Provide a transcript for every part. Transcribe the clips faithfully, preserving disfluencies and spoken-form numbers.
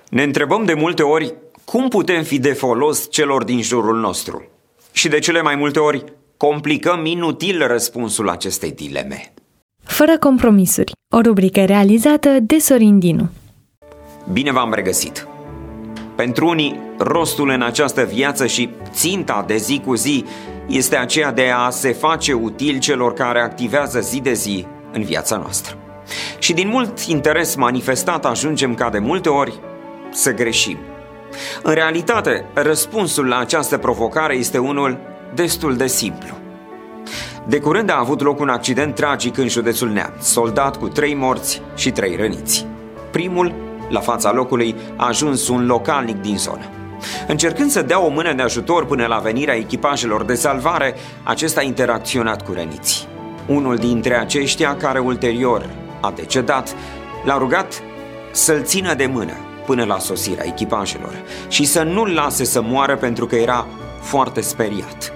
Ne întrebăm de multe ori cum putem fi de folos celor din jurul nostru. Și de cele mai multe ori complicăm inutil răspunsul acestei dileme. Fără compromisuri, o rubrică realizată de Sorin Dinu. Bine v-am regăsit! Pentru unii, rostul în această viață și ținta de zi cu zi este aceea de a se face util celor care activează zi de zi în viața noastră. Și din mult interes manifestat ajungem ca de multe ori să greșim. În realitate, răspunsul la această provocare este unul destul de simplu. De curând a avut loc un accident tragic în județul Neamț, soldat cu trei morți și trei răniți. Primul, la fața locului, a ajuns un localnic din zonă. Încercând să dea o mână de ajutor până la venirea echipajelor de salvare, acesta a interacționat cu răniții. Unul dintre aceștia, care ulterior a decedat, l-a rugat să-l țină de mână până la sosirea echipajelor și să nu-l lase să moară pentru că era foarte speriat.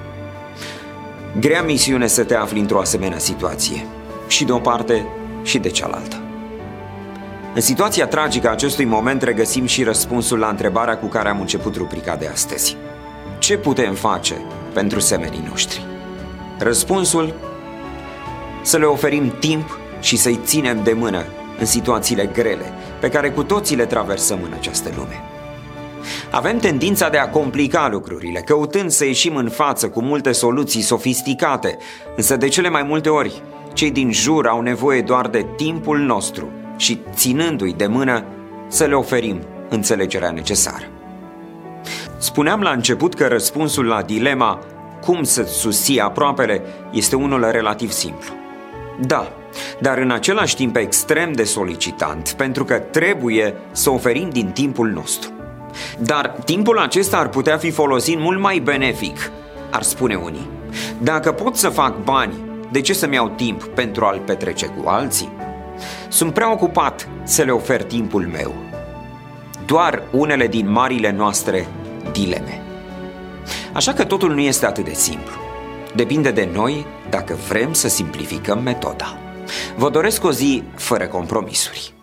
Grea misiune să te afli într-o asemenea situație, și de o parte și de cealaltă. În situația tragică a acestui moment regăsim și răspunsul la întrebarea cu care am început rubrica de astăzi. Ce putem face pentru semenii noștri? Răspunsul: să le oferim timp și să-i ținem de mână în situațiile grele pe care cu toții le traversăm în această lume. Avem tendința de a complica lucrurile, căutând să ieșim în față cu multe soluții sofisticate, însă de cele mai multe ori, cei din jur au nevoie doar de timpul nostru și, ținându-i de mână, să le oferim înțelegerea necesară. Spuneam la început că răspunsul la dilema cum să-ți susții aproapele este unul relativ simplu. Da, dar în același timp extrem de solicitant, pentru că trebuie să oferim din timpul nostru. Dar timpul acesta ar putea fi folosit mult mai benefic, ar spune unii. Dacă pot să fac bani, de ce să-mi iau timp pentru a-l petrece cu alții? Sunt prea ocupat să le ofer timpul meu. Doar unele din marile noastre dileme. Așa că totul nu este atât de simplu. Depinde de noi dacă vrem să simplificăm metoda. Vă doresc o zi fără compromisuri.